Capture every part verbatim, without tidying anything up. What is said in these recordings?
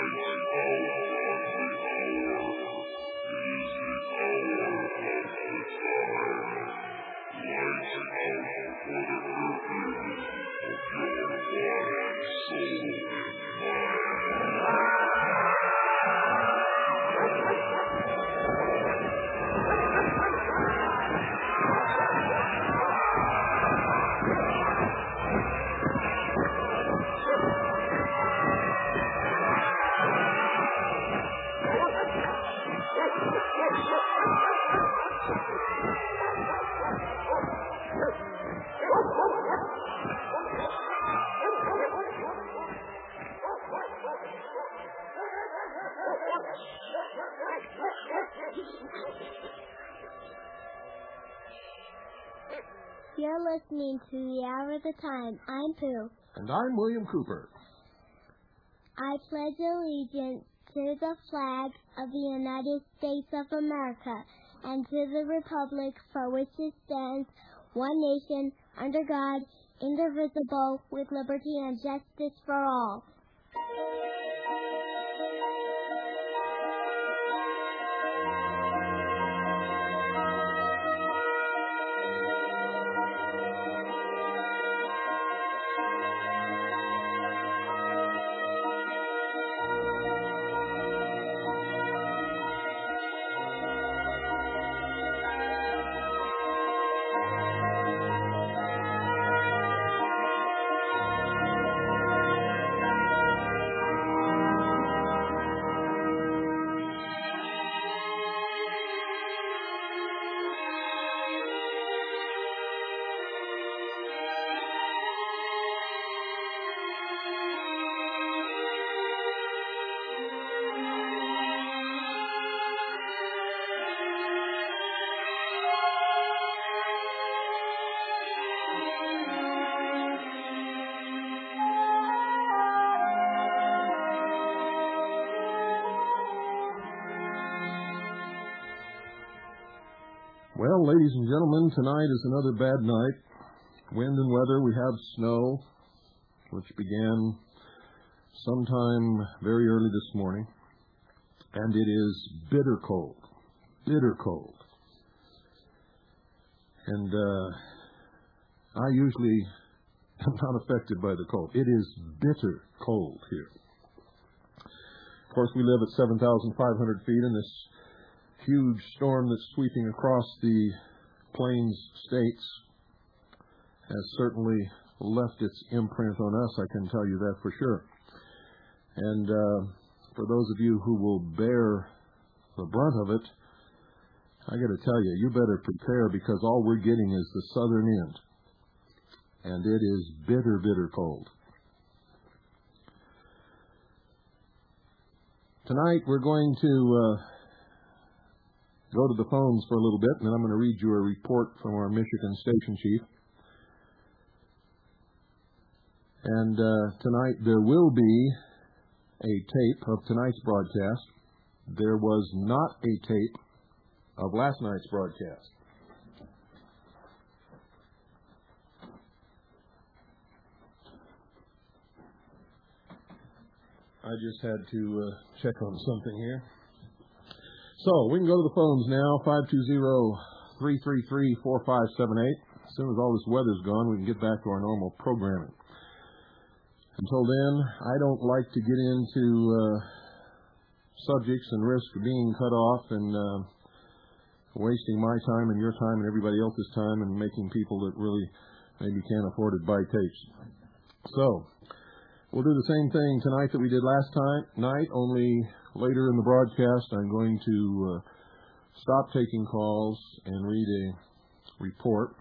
You're listening to The Hour of the Time. I'm Pooh. And I'm William Cooper. I pledge allegiance to the flag of the United States of America and to the republic for which it stands, one nation, under God, indivisible, with liberty and justice for all. Well, ladies and gentlemen, tonight is another bad night. Wind and weather, we have snow, which began sometime very early this morning. And it is bitter cold, bitter cold. And uh, I usually am not affected by the cold. It is bitter cold here. Of course, we live at seven thousand five hundred feet, and this huge storm that's sweeping across the Plains states has certainly left its imprint on us, I can tell you that for sure. And uh, for those of you who will bear the brunt of it, I got to tell you, you better prepare, because all we're getting is the southern end. And it is bitter, bitter cold. Tonight we're going to uh, go to the phones for a little bit, and then I'm going to read you a report from our Michigan station chief. And uh, tonight there will be a tape of tonight's broadcast. There was not a tape of last night's broadcast. I just had to uh, check on something here. So, we can go to the phones now, five two zero, three three three, four five seven eight. As soon as all this weather's gone, we can get back to our normal programming. Until then, I don't like to get into uh, subjects and risk being cut off and uh, wasting my time and your time and everybody else's time and making people that really maybe can't afford it buy tapes. So, we'll do the same thing tonight that we did last time night, only later in the broadcast I'm going to uh, stop taking calls and read a report.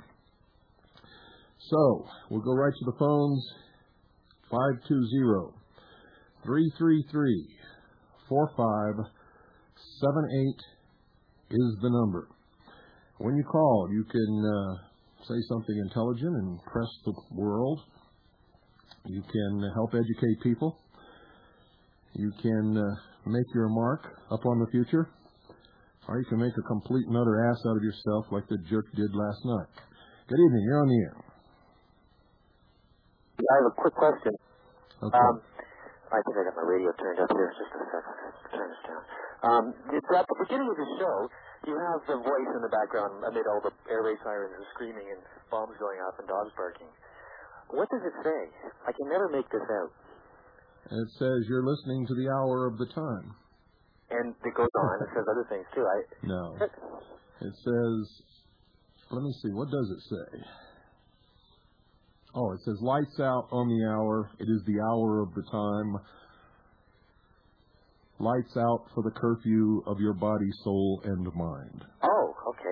So, we'll go right to the phones. five two zero, three three three, four five seven eight is the number. When you call, you can uh, say something intelligent and impress the world. You can help educate people. You can uh, make your mark upon the future. Or you can make a complete and utter ass out of yourself like the jerk did last night. Good evening. You're on the air. I have a quick question. Okay. Um, I think I got my radio turned up here. Just a second. Turn this down. Um, it's at the beginning of the show, you have the voice in the background amid all the air raid sirens and screaming and bombs going off and dogs barking. What does it say? I can never make this out. It says you're listening to the hour of the time. And it goes on. It says other things, too. I No. It says, let me see, what does it say? Oh, it says lights out on the hour. It is the hour of the time. Lights out for the curfew of your body, soul, and mind. Oh, okay.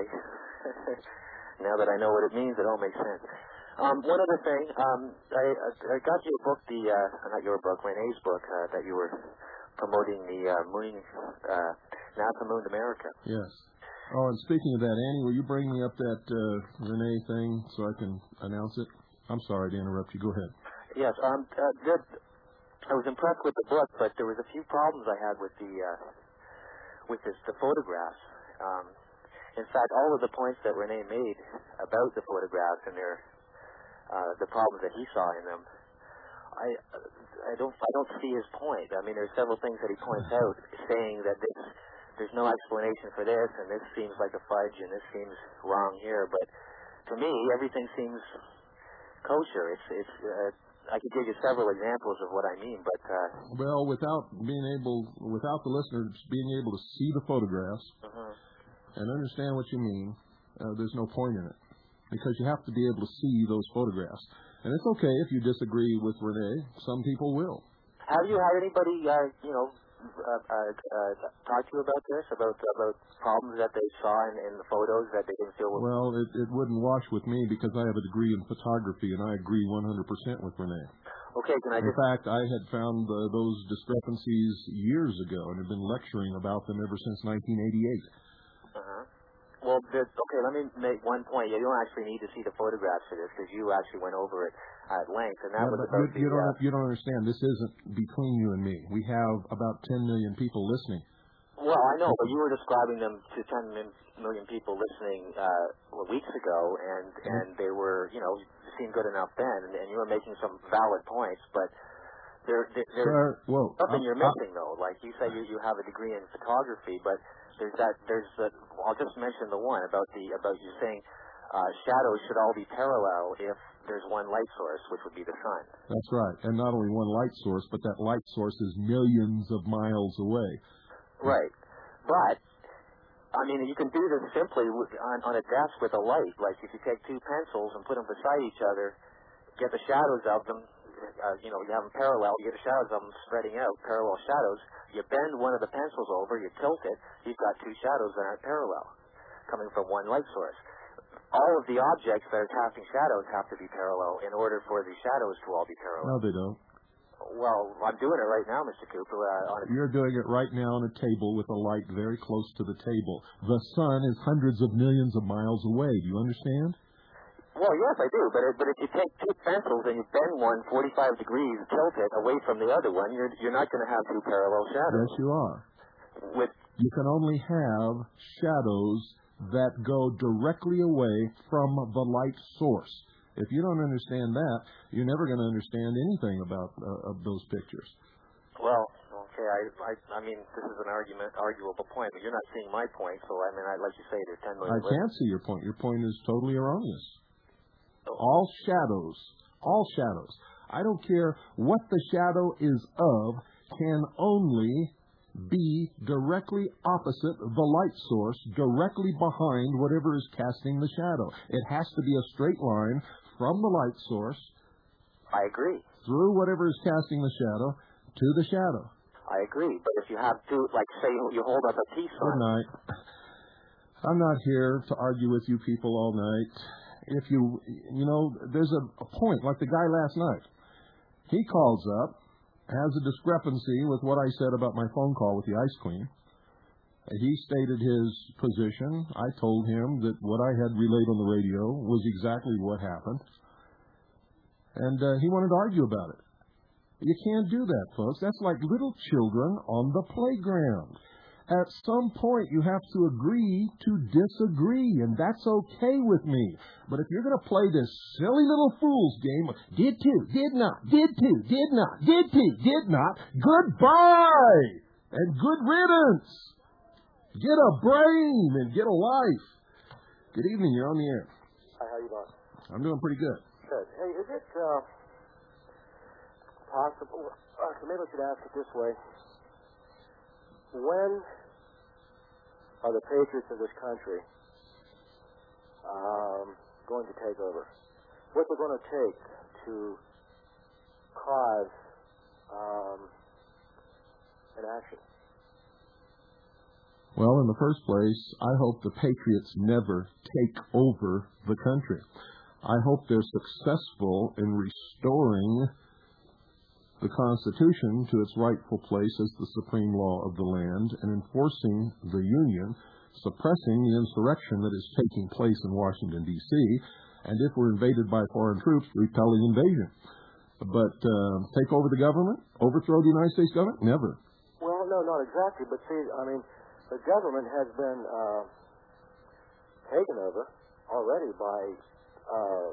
Now that I know what it means, it all makes sense. Um, one other thing, um, I, I got your book, the uh, not your book, Renee's book, uh, that you were promoting the uh, moon, uh, NASA Moon America. Yes. Oh, and speaking of that, Annie, will you bring me up that uh, Renee thing so I can announce it? I'm sorry to interrupt you. Go ahead. Yes. Um, uh, good. I was impressed with the book, but there was a few problems I had with the uh, with this, the photographs. Um, in fact, all of the points that Renee made about the photographs and their uh, the problems that he saw in them, I I don't I don't see his point. I mean, there's several things that he points out, saying that this, there's no explanation for this, and this seems like a fudge, and this seems wrong here. But to me, everything seems kosher. It's it's. Uh, I could give you several examples of what I mean, but uh, well, without being able, without the listeners being able to see the photographs uh-huh. and understand what you mean, uh, there's no point in it, because you have to be able to see those photographs. And it's okay if you disagree with Renee. Some people will. Have you had anybody, uh, you know, uh, uh, uh, talk to you about this, about about problems that they saw in, in the photos that they didn't feel? Well, it, it wouldn't wash with me because I have a degree in photography, and I agree one hundred percent with Renee. Okay, can I In just... fact, I had found uh, those discrepancies years ago and have been lecturing about them ever since nineteen eighty-eight. Uh-huh. Well, the, okay, let me make one point. You don't actually need to see the photographs for this because you actually went over it at length, and that yeah, was but about you, you the... don't, Uh, you don't understand. This isn't between you and me. We have about ten million people listening. Well, I know, but you were describing them to ten million people listening uh, weeks ago, and, and they were, you know, seemed good enough then, and, and you were making some valid points, but there, there, there's Sir, whoa, something uh, you're missing, uh, though. Like you say you, you have a degree in photography, but there's that, there's the, I'll just mention the one about the, about you saying uh, shadows should all be parallel if there's one light source, which would be the sun. That's right, and not only one light source, but that light source is millions of miles away. Right. But, I mean, you can do this simply with, on, on a desk with a light. Like if you take two pencils and put them beside each other, get the shadows of them, uh, you know, you have them parallel, you get the shadows of them spreading out, parallel shadows. You bend one of the pencils over, you tilt it, you've got two shadows that aren't parallel, coming from one light source. All of the objects that are casting shadows have to be parallel in order for the shadows to all be parallel. No, they don't. Well, I'm doing it right now, Mister Cooper. Uh, on a... You're doing it right now on a table with a light very close to the table. The sun is hundreds of millions of miles away. Do you understand? Well, yes, I do. But, but if you take two pencils and you bend one forty-five degrees, tilt it away from the other one, you're, you're not going to have two parallel shadows. Yes, you are. With... You can only have shadows that go directly away from the light source. If you don't understand that, you're never going to understand anything about uh, of those pictures. Well, okay, I, I, I mean, this is an argument, arguable point, but you're not seeing my point. So, I mean, I'd like to say there's ten million. I can't see your point. Your point is totally erroneous. Oh. All shadows, all shadows. I don't care what the shadow is of, can only be directly opposite the light source, directly behind whatever is casting the shadow. It has to be a straight line from the light source. I agree. Through whatever is casting the shadow to the shadow. I agree. But if you have two, like say you hold up a peace sign. Good night. I'm not here to argue with you people all night. If you, you know, there's a, a point, like the guy last night. He calls up, has a discrepancy with what I said about my phone call with the Ice Queen. He stated his position. I told him that what I had relayed on the radio was exactly what happened. And uh, he wanted to argue about it. You can't do that, folks. That's like little children on the playground. At some point, you have to agree to disagree, and that's okay with me. But if you're going to play this silly little fool's game, did to, did not, did to, did not, did to, did not, goodbye, and good riddance. Get a brain and get a life. Good evening, you're on the air. Hi, how you doing? I'm doing pretty good. Good. Hey, is it uh, possible, uh, so maybe I should ask it this way. When are the patriots of this country um, going to take over? What's it going to take to cause um, an action? Well, in the first place, I hope the patriots never take over the country. I hope they're successful in restoring the Constitution to its rightful place as the supreme law of the land and enforcing the Union, suppressing the insurrection that is taking place in Washington, D C, and if we're invaded by foreign troops, repel the invasion. But uh, take over the government? Overthrow the United States government? Never. Well, no, not exactly. But see, I mean, the government has been uh, taken over already by uh,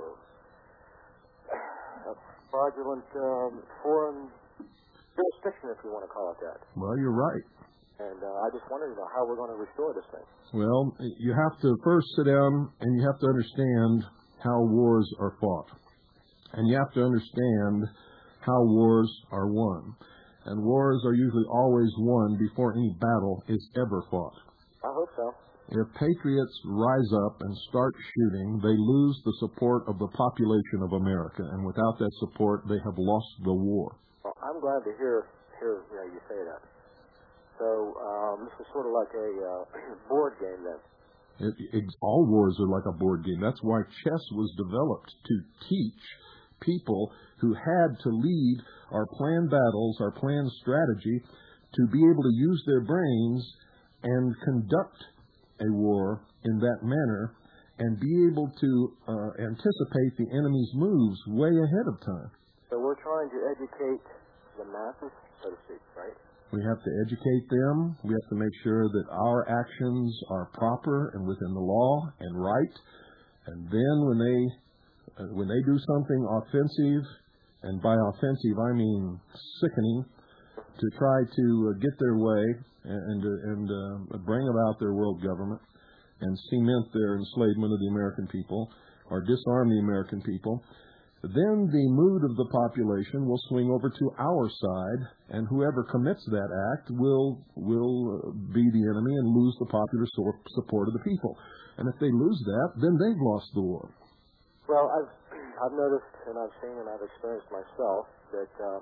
a fraudulent um, foreign jurisdiction, if you want to call it that. Well, you're right. And uh, I just wondered, you know, how we're going to restore this thing. Well, you have to first sit down and you have to understand how wars are fought. And you have to understand how wars are won. And wars are usually always won before any battle is ever fought. I hope so. If patriots rise up and start shooting, they lose the support of the population of America. And without that support, they have lost the war. Well, I'm glad to hear, hear you, know, you say that. So um, this is sort of like a uh, board game then. It, it, all wars are like a board game. That's why chess was developed, to teach people who had to lead our planned battles, our planned strategy, to be able to use their brains and conduct a war in that manner and be able to uh, anticipate the enemy's moves way ahead of time. So we're trying to educate the masses, so to speak, right? We have to educate them. We have to make sure that our actions are proper and within the law and right. And then when they uh, when they do something offensive, and by offensive I mean sickening, to try to uh, get their way and and, uh, and uh, bring about their world government and cement their enslavement of the American people or disarm the American people, then the mood of the population will swing over to our side, and whoever commits that act will will be the enemy and lose the popular support of the people. And if they lose that, then they've lost the war. Well, I've I've noticed and I've seen and I've experienced myself that uh,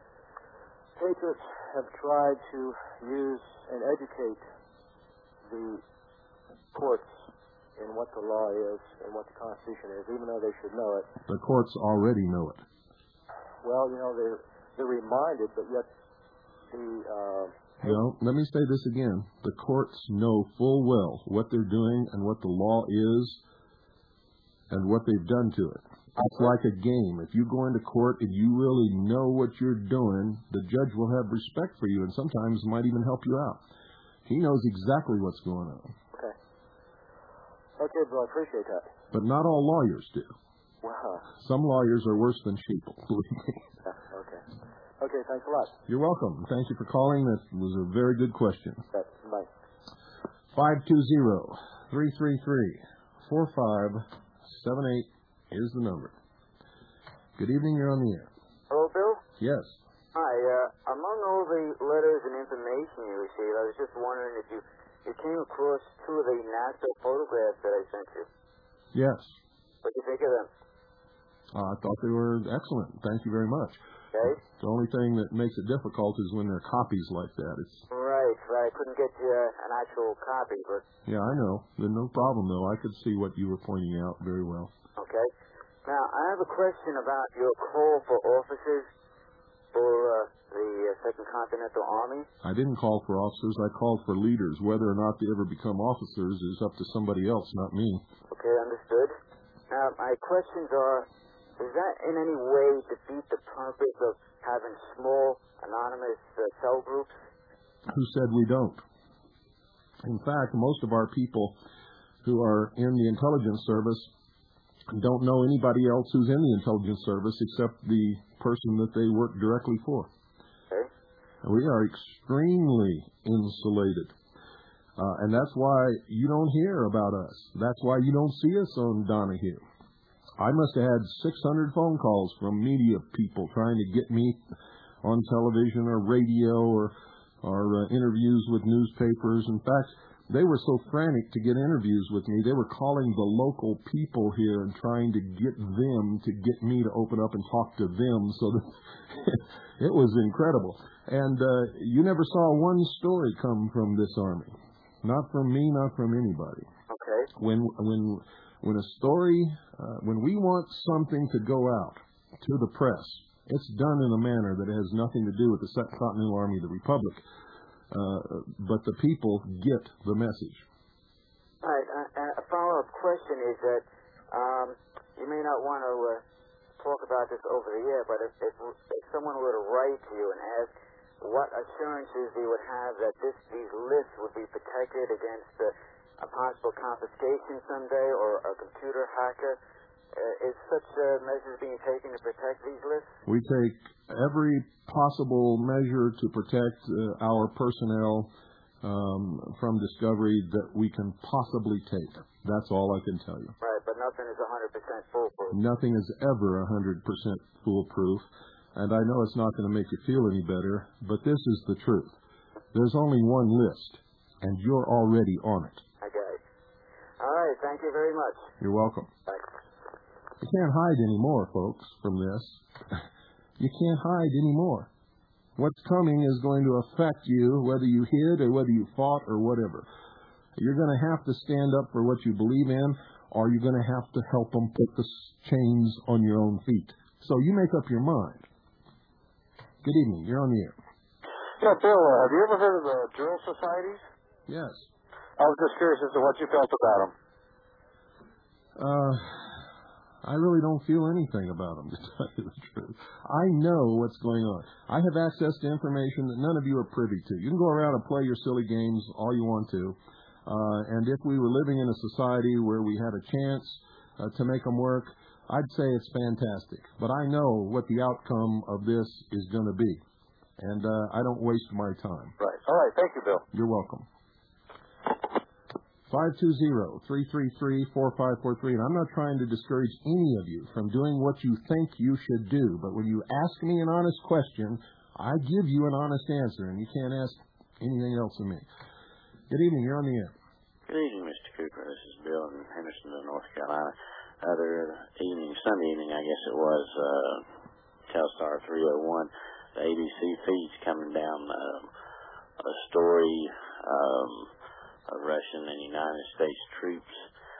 patriots have tried to use and educate the courts in what the law is and what the Constitution is, even though they should know it. The courts already know it. Well, you know, they're, they're reminded, but yet the... Uh, well, let me say this again. The courts know full well what they're doing and what the law is and what they've done to it. It's like a game. If you go into court and you really know what you're doing, the judge will have respect for you and sometimes might even help you out. He knows exactly what's going on. Okay. Okay, Bill, I appreciate that. But not all lawyers do. Wow. Some lawyers are worse than sheep, believe me. Yeah, okay. Okay, thanks a lot. You're welcome. Thank you for calling. That was a very good question. Okay, bye. five two zero, three three three, four five seven eight is the number. Good evening, you're on the air. Hello, Bill? Yes. Hi, uh, among all the letters and information you received, I was just wondering if you, you came across two of the NASA photographs that I sent you. Yes. What do you think of them? Uh, I thought they were excellent. Thank you very much. Okay. The only thing that makes it difficult is when they're copies like that. It's Right, right. I couldn't get you uh, an actual copy, but... Yeah, I know. There's no problem, though. I could see what you were pointing out very well. Okay. Now, I have a question about your call for officers for uh, the uh, Second Continental Army. I didn't call for officers. I called for leaders. Whether or not they ever become officers is up to somebody else, not me. Okay, understood. Now, my questions are, does that in any way defeat the purpose of having small, anonymous uh, cell groups? Who said we don't? In fact, most of our people who are in the intelligence service don't know anybody else who's in the intelligence service except the person that they work directly for. Okay. We are extremely insulated. Uh, and that's why you don't hear about us. That's why you don't see us on Donahue. I must have had six hundred phone calls from media people trying to get me on television or radio or, or uh, interviews with newspapers. In fact, they were so frantic to get interviews with me, they were calling the local people here and trying to get them to get me to open up and talk to them. So that it was incredible. And uh, you never saw one story come from this Army. Not from me, not from anybody. Okay. When when when a story, uh, when we want something to go out to the press, it's done in a manner that has nothing to do with the Continental Army of the Republic. Uh, but the people get the message. All right. Uh, a follow-up question is that um, you may not want to uh, talk about this over the air, but if, if, if someone were to write to you and ask what assurances they would have that this, these lists would be protected against uh, a possible confiscation someday or a computer hacker, uh, is such uh, measures being taken to protect these lists? We take every possible measure to protect uh, our personnel um, from discovery that we can possibly take. That's all I can tell you. Right, but nothing is one hundred percent foolproof. Nothing is ever one hundred percent foolproof. And I know it's not going to make you feel any better, but this is the truth. There's only one list, and you're already on it. I got it. All right, thank you very much. You're welcome. Thanks. You can't hide anymore, folks, from this. You can't hide anymore. What's coming is going to affect you, whether you hid or whether you fought or whatever. You're going to have to stand up for what you believe in, or you're going to have to help them put the chains on your own feet. So you make up your mind. Good evening. You're on the air. Yeah, Bill, uh, have you ever heard of the drill societies? Yes. I was just curious as to what you felt about them. Uh, I really don't feel anything about them, to tell you the truth. I know what's going on. I have access to information that none of you are privy to. You can go around and play your silly games all you want to. Uh, and if we were living in a society where we had a chance uh, to make them work, I'd say it's fantastic. But I know what the outcome of this is going to be. And uh, I don't waste my time. Right. All right. Thank you, Bill. You're welcome. five two zero, three three three, four five four three. And I'm not trying to discourage any of you from doing what you think you should do. But when you ask me an honest question, I give you an honest answer. And you can't ask anything else of me. Good evening. You're on the air. Good evening, Mister Cooper. This is Bill in Hendersonville, North Carolina. Other evening, Sunday evening, I guess it was, uh, Telstar three oh one, the A B C feeds coming down uh, a story um, of Russian and United States troops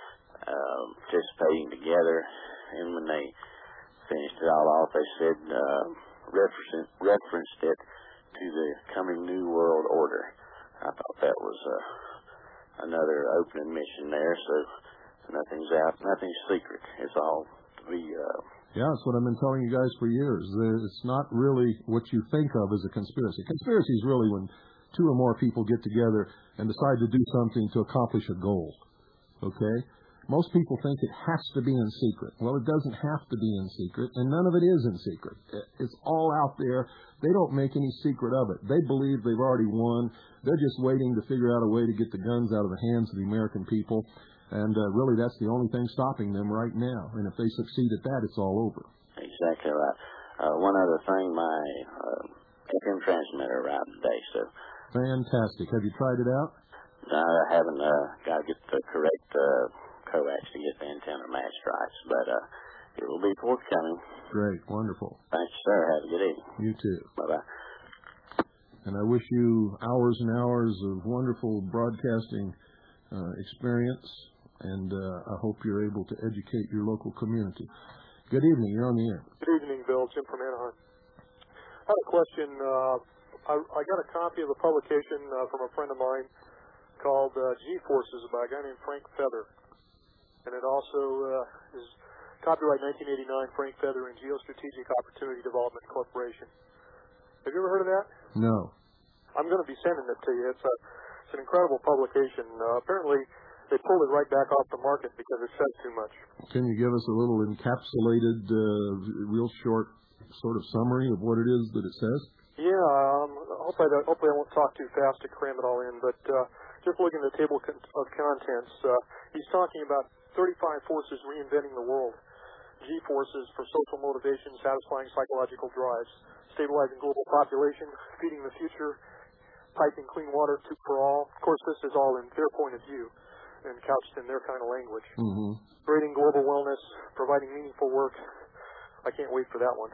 uh, participating together. And when they finished it all off, they said, uh, reference, referenced it to the coming New World Order. I thought that was uh, another opening mission there, so nothing's out, nothing's secret. It's all to be... Uh, yeah, that's what I've been telling you guys for years. It's not really what you think of as a conspiracy. Conspiracy is really when two or more people get together and decide to do something to accomplish a goal. Okay? Most people think it has to be in secret. Well, it doesn't have to be in secret, and none of it is in secret. It's all out there. They don't make any secret of it. They believe they've already won. They're just waiting to figure out a way to get the guns out of the hands of the American people. And uh, really, that's the only thing stopping them right now. And if they succeed at that, it's all over. Exactly right. Uh, one other thing, my uh, F M transmitter arrived today, so... Fantastic. Have you tried it out? No, I haven't. Uh, got to get the correct uh, coax to get the antenna matched right, but uh, it will be forthcoming. Great. Wonderful. Thanks, sir. Have a good evening. You too. Bye-bye. And I wish you hours and hours of wonderful broadcasting uh, experience. And uh, I hope you're able to educate your local community. Good evening. You're on the air. Good evening, Bill. Jim from Anaheim. I had a question. Uh, I, I got a copy of a publication uh, from a friend of mine called uh, G-Forces by a guy named Frank Feather. And it also uh, is copyright nineteen eighty-nine, Frank Feather and Geostrategic Opportunity Development Corporation. Have you ever heard of that? No. I'm going to be sending it to you. It's a It's an incredible publication. Uh, apparently, they pulled it right back off the market because it says too much. Can you give us a little encapsulated, uh, real short sort of summary of what it is that it says? Yeah, um, hopefully, I, hopefully I won't talk too fast to cram it all in, but uh, just looking at the table of contents, uh, he's talking about thirty-five forces reinventing the world. G forces for social motivation, satisfying psychological drives, stabilizing global population, feeding the future, piping clean water to for all. Of course, this is all in their point of view and couched in their kind of language. Mm-hmm. Creating global wellness, providing meaningful work. I can't wait for that one.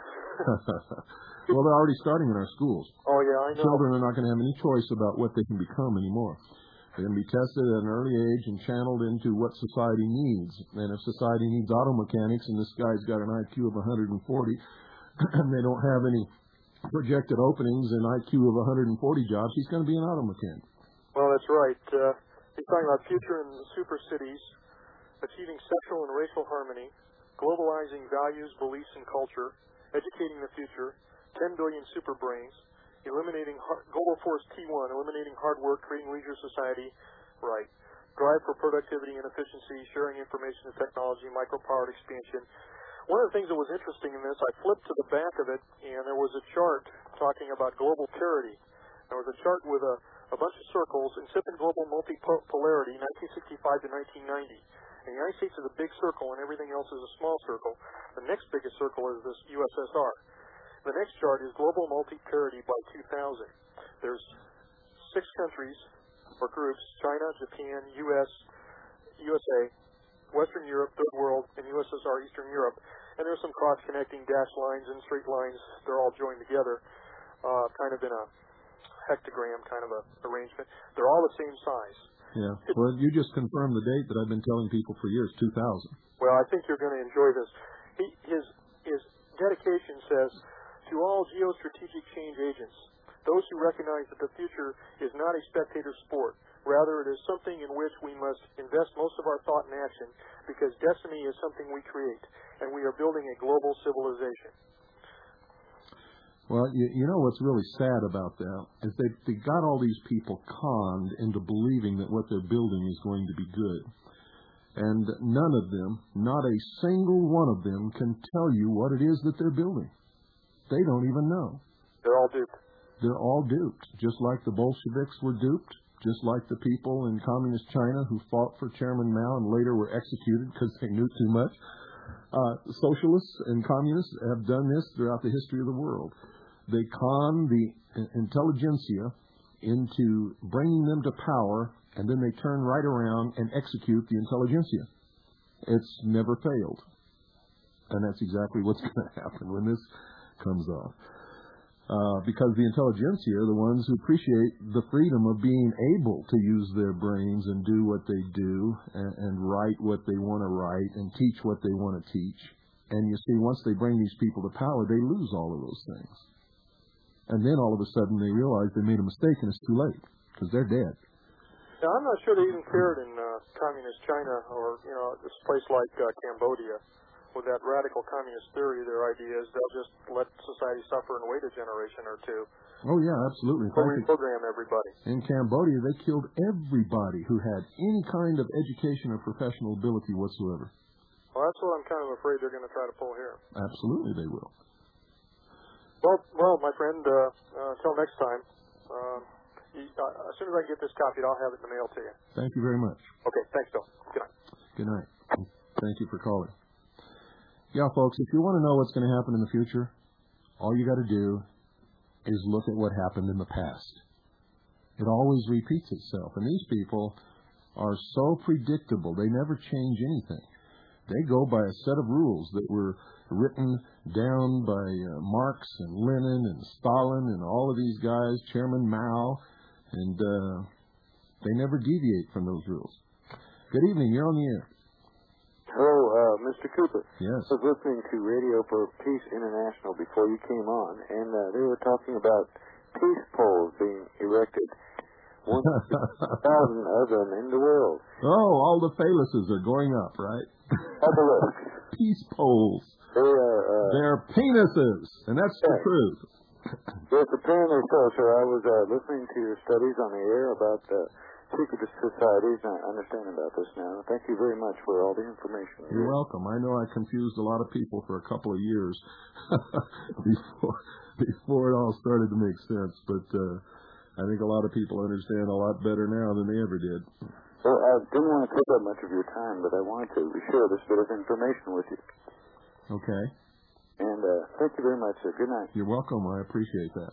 Well, they're already starting in our schools. Oh, yeah, I know. Children are not going to have any choice about what they can become anymore. They're going to be tested at an early age and channeled into what society needs. And if society needs auto mechanics and this guy's got an I Q of one hundred forty and they don't have any projected openings in I Q of one hundred forty jobs, he's going to be an auto mechanic. Well, that's right. Uh, he's talking about future in the super cities, achieving sexual and racial harmony, globalizing values, beliefs, and culture, educating the future, ten billion super brains, eliminating hard, Global Force T one, eliminating hard work, creating leisure society, right. Drive for productivity and efficiency, sharing information and technology, micro-powered expansion. One of the things that was interesting in this, I flipped to the back of it, and there was a chart talking about global parity. There was a chart with a, a bunch of circles, incipient global multipolarity, nineteen sixty-five to nineteen ninety. And the United States is a big circle, and everything else is a small circle. The next biggest circle is this U S S R. The next chart is global multi-parity by two thousand. There's six countries or groups, China, Japan, U S, U S A, Western Europe, Third World, and U S S R, Eastern Europe. And there's some cross-connecting dashed lines and straight lines. They're all joined together, uh, kind of in a hectogram kind of a arrangement. They're all the same size. Yeah. Well, you just confirmed the date that I've been telling people for years, two thousand. Well, I think you're going to enjoy this. He, his, his dedication says, to all geostrategic change agents, those who recognize that the future is not a spectator sport. Rather, it is something in which we must invest most of our thought and action, because destiny is something we create, and we are building a global civilization. Well, you, you know what's really sad about that is they they got all these people conned into believing that what they're building is going to be good. And none of them, not a single one of them, can tell you what it is that they're building. They don't even know. They're all duped. They're all duped, just like the Bolsheviks were duped, just like the people in communist China who fought for Chairman Mao and later were executed because they knew too much. Uh, socialists and communists have done this throughout the history of the world. They con the intelligentsia into bringing them to power, and then they turn right around and execute the intelligentsia. It's never failed. And that's exactly what's going to happen when this comes off. Uh, because the intelligentsia are the ones who appreciate the freedom of being able to use their brains and do what they do and, and write what they want to write and teach what they want to teach. And you see, once they bring these people to power, they lose all of those things. And then all of a sudden they realize they made a mistake and it's too late because they're dead. Now, I'm not sure they even cared in uh, communist China or, you know, this place like uh, Cambodia. With that radical communist theory, their idea is they'll just let society suffer and wait a generation or two. Oh, yeah, absolutely. Or reprogram everybody. In Cambodia, they killed everybody who had any kind of education or professional ability whatsoever. Well, that's what I'm kind of afraid they're going to try to pull here. Absolutely, they will. Well, well, my friend, uh, uh, until next time, uh, you, uh, as soon as I get this copied, I'll have it in the mail to you. Thank you very much. Okay, thanks, Bill. Good night. Good night. Thank you for calling. Yeah, folks, if you want to know what's going to happen in the future, all you got to do is look at what happened in the past. It always repeats itself. And these people are so predictable. They never change anything. They go by a set of rules that were written down by uh, Marx and Lenin and Stalin and all of these guys, Chairman Mao, and uh, they never deviate from those rules. Good evening. You're on the air. Hello, uh, Mister Cooper. Yes. I was listening to Radio for Peace International before you came on, and uh, they were talking about peace poles being erected. one hundred thousand of them in the world. Oh, all the phalluses are going up, right? Obelisks. Peace poles. They are... Uh, They're penises, and that's yeah. the truth. They Yes, apparently so, sir. I was uh, listening to your studies on the air about uh, secret societies, and I understand about this now. Thank you very much for all the information. You're welcome. I know I confused a lot of people for a couple of years before before it all started to make sense, but uh, I think a lot of people understand a lot better now than they ever did. Well, I didn't want to take up much of your time, but I wanted to share this bit of information with you. Okay. And uh, thank you very much, sir. Good night. You're welcome. I appreciate that.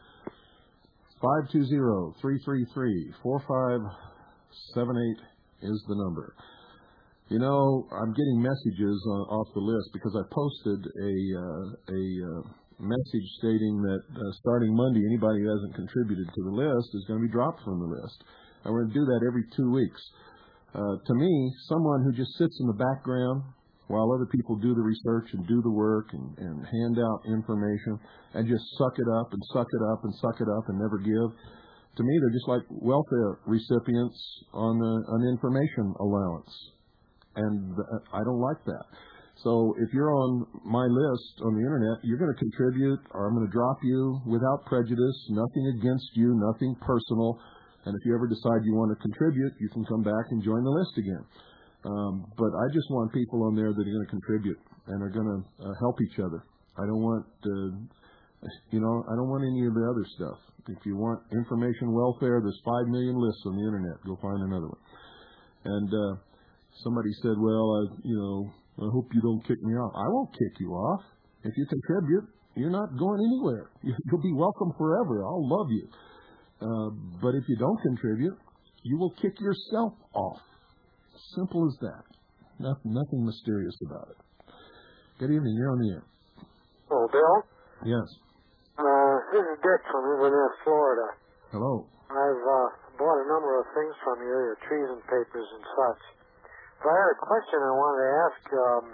five two zero, three three three, four five seven eight is the number. You know, I'm getting messages uh, off the list because I posted a uh, a uh, message stating that uh, starting Monday, anybody who hasn't contributed to the list is going to be dropped from the list. And we're going to do that every two weeks. Uh, to me, someone who just sits in the background while other people do the research and do the work and, and hand out information and just suck it up and suck it up and suck it up and never give. To me, they're just like welfare recipients on a, an information allowance. And I don't like that. So if you're on my list on the Internet, you're going to contribute or I'm going to drop you without prejudice, nothing against you, nothing personal. And if you ever decide you want to contribute, you can come back and join the list again. Um, but I just want people on there that are going to contribute and are going to uh, help each other. I don't want, uh, you know, I don't want any of the other stuff. If you want information welfare, there's five million lists on the Internet. Go find another one. And uh, somebody said, well, I, you know, I hope you don't kick me off. I won't kick you off. If you contribute, you're not going anywhere. You'll be welcome forever. I'll love you. Uh, but if you don't contribute, you will kick yourself off. Simple as that. Nothing, nothing mysterious about it. Good evening. You're on the air. Oh, Bill? Yes. Uh, this is Dick from Inverness, Florida. Hello. I've uh, bought a number of things from you, your treason papers and such. But I had a question I wanted to ask. Um,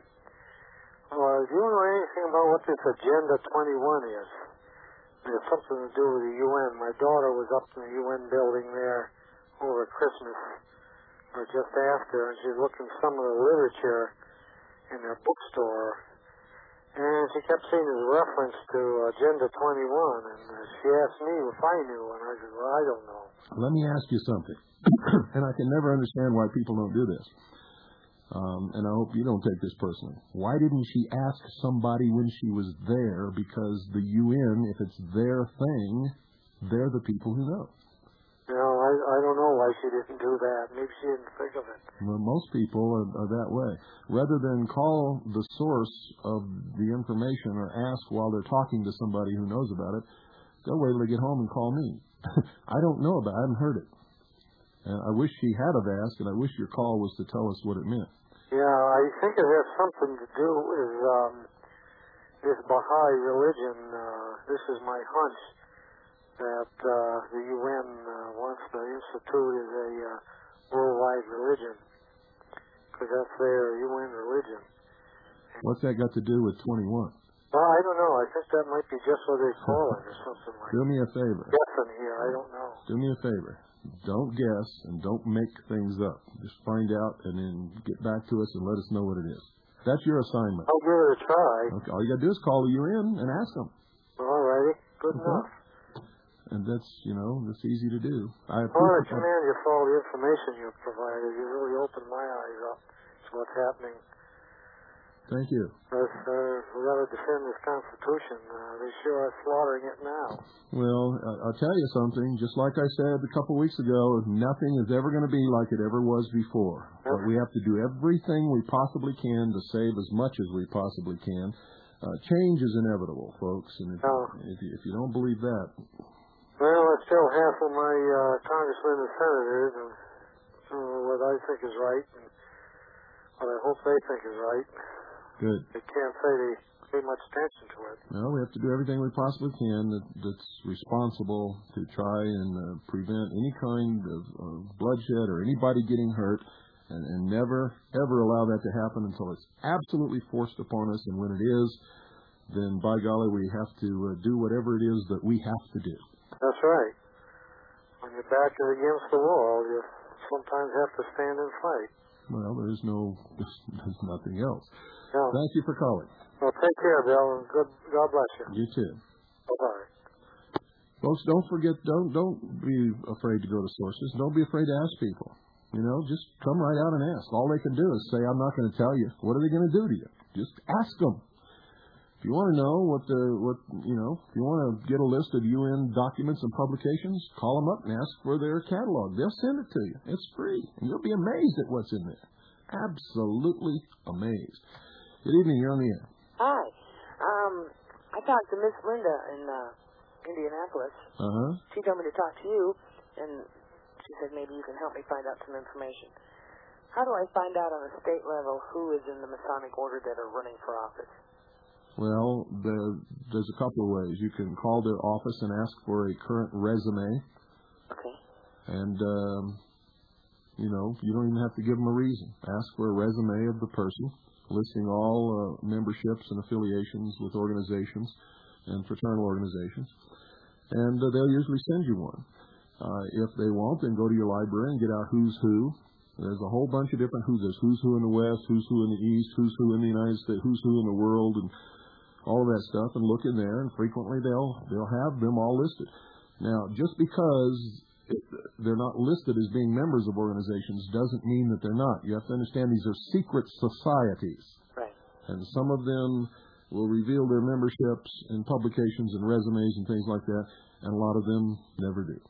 uh, do you know anything about what this Agenda twenty-one is? It has something to do with the U N. My daughter was up in the U N building there over Christmas, or just after, and she's looking some of the literature in their bookstore, and she kept seeing this reference to Agenda twenty-one, and uh, she asked me if I knew, and I said, well, I don't know. Let me ask you something, and I can never understand why people don't do this, um, and I hope you don't take this personally. Why didn't she ask somebody when she was there? Because the U N, if it's their thing, they're the people who know. You know, I, I don't know why she didn't do that. Maybe she didn't think of it. Well, most people are, are that way. Rather than call the source of the information or ask while they're talking to somebody who knows about it, go wait till they get home and call me. I don't know about it. I haven't heard it. And I wish she had have asked, and I wish your call was to tell us what it meant. Yeah, I think it has something to do with um, this Baha'i religion. Uh, this is my hunch, that uh, the U N uh, wants to institute as a uh, worldwide religion, because that's their U N religion. What's that got to do with twenty-one? Well, I don't know. I think that might be just what they call it, or something like that. Do me a favor. Guessing here, I don't know. Do me a favor. Don't guess and don't make things up. Just find out and then get back to us and let us know what it is. That's your assignment. I'll give it a try. Okay. All you got to do is call the U N and ask them. All righty. Good okay. enough. And that's, you know, that's easy to do. I well, I commend you for all the information you've provided. You really opened my eyes up to what's happening. Thank you. Because uh, we've got to defend this Constitution. Uh, they sure are slaughtering it now. Well, I'll tell you something. Just like I said a couple of weeks ago, nothing is ever going to be like it ever was before. Yep. But we have to do everything we possibly can to save as much as we possibly can. Uh, change is inevitable, folks. And if, oh. if, you, if you don't believe that... Well, I still hassle my uh, congressmen and senators and uh, what I think is right and what I hope they think is right. Good. They can't say they pay much attention to it. No, we have to do everything we possibly can that, that's responsible to try and uh, prevent any kind of uh, bloodshed or anybody getting hurt, and, and never, ever allow that to happen until it's absolutely forced upon us. And when it is, then by golly, we have to uh, do whatever it is that we have to do. That's right. When your back is against the wall, you sometimes have to stand and fight. Well, there's no, there's nothing else. No. Thank you for calling. Well, take care, Bill, and good, God bless you. You too. Bye-bye. Folks, don't forget, don't don't be afraid to go to sources. Don't be afraid to ask people. You know, just come right out and ask. All they can do is say, I'm not going to tell you. What are they going to do to you? Just ask them. If you want to know what the, what, you know, if you want to get a list of U N documents and publications, call them up and ask for their catalog. They'll send it to you. It's free. And you'll be amazed at what's in there. Absolutely amazed. Good evening. You're on the air. Hi. Um, I talked to Miss Linda in uh, Indianapolis. Uh-huh. She told me to talk to you, and she said maybe you can help me find out some information. How do I find out on a state level who is in the Masonic order that are running for office? Well, the, there's a couple of ways. You can call their office and ask for a current resume. Okay. And, um, you know, you don't even have to give them a reason. Ask for a resume of the person, listing all uh, memberships and affiliations with organizations and fraternal organizations. And uh, they'll usually send you one. Uh, if they won't, then go to your library and get out who's who. There's a whole bunch of different who's. There's who's who in the West, who's who in the East, who's who in the United States, who's who in the world, and all of that stuff. And look in there, and frequently they'll they'll have them all listed. Now, just because it, they're not listed as being members of organizations doesn't mean that they're not. You have to understand these are secret societies. Right. And some of them will reveal their memberships and publications and resumes and things like that, and a lot of them never do.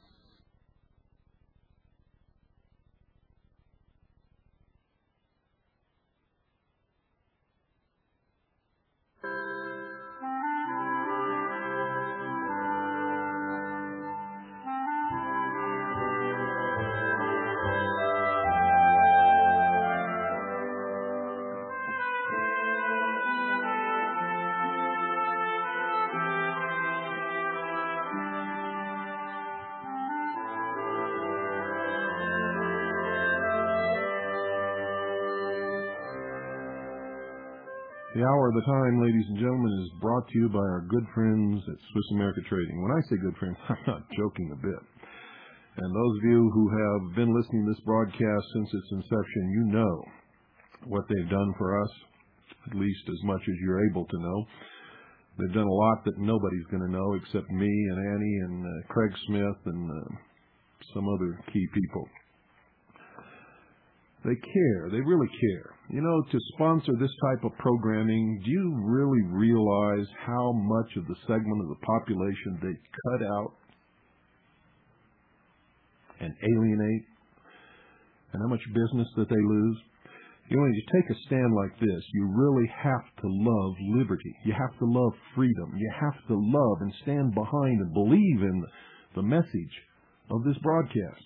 The hour of the time, ladies and gentlemen, is brought to you by our good friends at Swiss America Trading. When I say good friends, I'm not joking a bit. And those of you who have been listening to this broadcast since its inception, you know what they've done for us, at least as much as you're able to know. They've done a lot that nobody's going to know except me and Annie and uh, Craig Smith and uh, some other key people. They care. They really care. You know, to sponsor this type of programming, do you really realize how much of the segment of the population they cut out and alienate, and how much business that they lose? You know, when you take a stand like this, you really have to love liberty. You have to love freedom. You have to love and stand behind and believe in the message of this broadcast.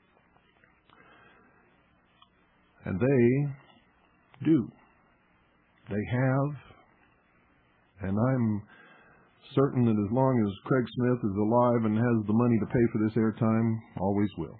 And they do. They have. And I'm certain that as long as Craig Smith is alive and has the money to pay for this airtime, always will.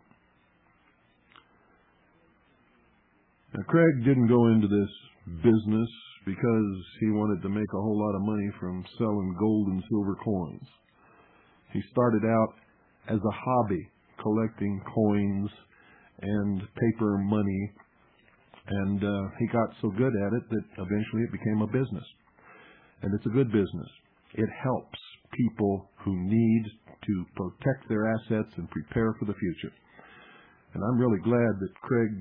Now, Craig didn't go into this business because he wanted to make a whole lot of money from selling gold and silver coins. He started out as a hobby, collecting coins and paper money. And uh, he got so good at it that eventually it became a business. And it's a good business. It helps people who need to protect their assets and prepare for the future. And I'm really glad that Craig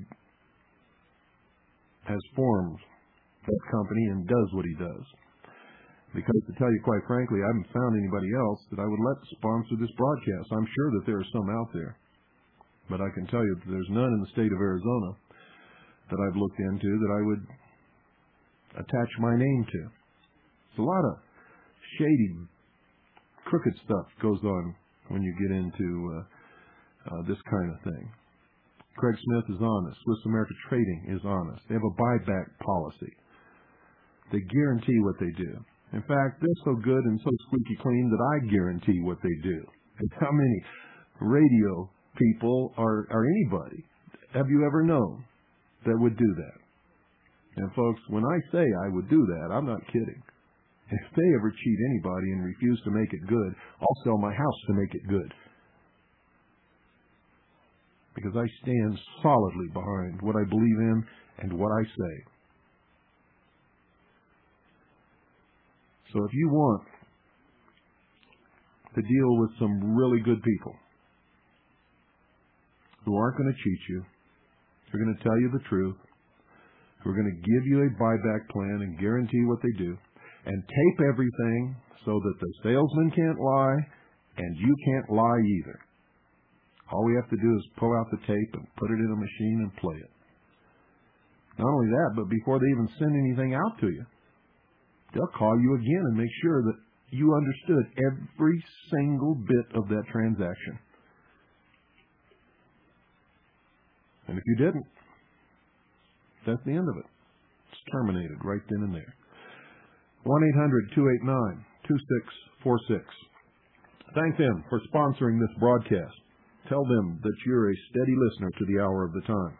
has formed that company and does what he does. Because to tell you quite frankly, I haven't found anybody else that I would let sponsor this broadcast. I'm sure that there are some out there. But I can tell you that there's none in the state of Arizona that I've looked into that I would attach my name to. There's a lot of shady, crooked stuff goes on when you get into uh, uh, this kind of thing. Craig Smith is honest. Swiss America Trading is honest. They have a buyback policy. They guarantee what they do. In fact, they're so good and so squeaky clean that I guarantee what they do. And how many radio people or, or anybody have you ever known that would do that? And folks, when I say I would do that, I'm not kidding. If they ever cheat anybody and refuse to make it good, I'll sell my house to make it good. Because I stand solidly behind what I believe in and what I say. So if you want to deal with some really good people who aren't going to cheat you, who are going to tell you the truth, who are going to give you a buyback plan and guarantee what they do, and tape everything so that the salesman can't lie and you can't lie either. All we have to do is pull out the tape and put it in a machine and play it. Not only that, but before they even send anything out to you, they'll call you again and make sure that you understood every single bit of that transaction. And if you didn't, that's the end of it. It's terminated right then and there. one eight hundred two eight nine two six four six. Thank them for sponsoring this broadcast. Tell them that you're a steady listener to the hour of the time.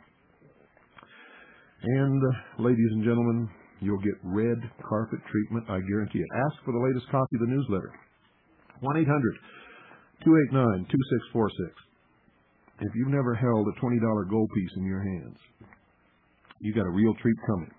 And, uh, ladies and gentlemen, you'll get red carpet treatment, I guarantee it. Ask for the latest copy of the newsletter. one eight hundred two eight nine two six four six. If you've never held a twenty dollar gold piece in your hands, you got a real treat coming.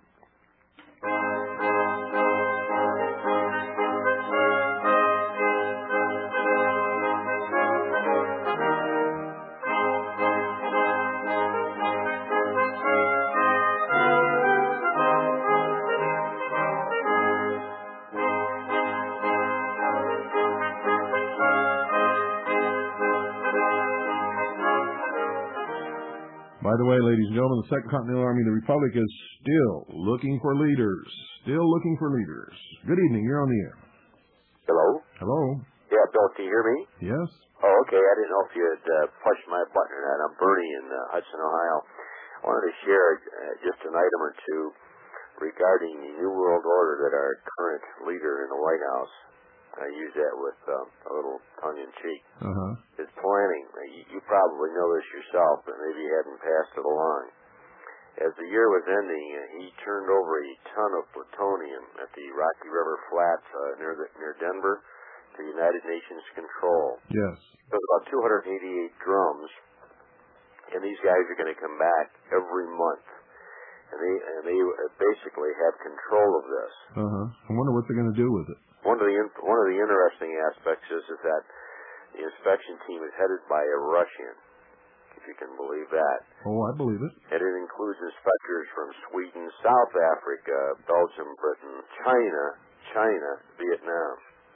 By the way, ladies and gentlemen, the Second Continental Army of the Republic is still looking for leaders. Still looking for leaders. Good evening. You're on the air. Hello? Hello. Yeah, Bill, can you hear me? Yes. Oh, okay. I didn't know if you had uh, pushed my button or not. I'm Bernie in uh, Hudson, Ohio. I wanted to share uh, just an item or two regarding the New World Order that our current leader in the White House, I use that with um, a little tongue-in-cheek, uh-huh. is planning. You, you probably know this yourself, but maybe you hadn't passed it along. As the year was ending, uh, he turned over a ton of plutonium at the Rocky River Flats uh, near the, near Denver to United Nations control. Yes. It was about two hundred eighty-eight drums, and these guys are going to come back every month. And they and they basically have control of this. Uh-huh. I wonder what they're going to do with it. One of the one of the interesting aspects is, is that the inspection team is headed by a Russian, if you can believe that. Oh, I believe it. And it includes inspectors from Sweden, South Africa, Belgium, Britain, China, China, Vietnam.